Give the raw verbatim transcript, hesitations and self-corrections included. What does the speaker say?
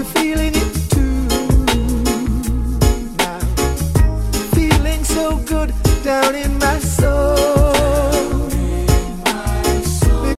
you're feeling it too. Now, feeling so good down in my soul.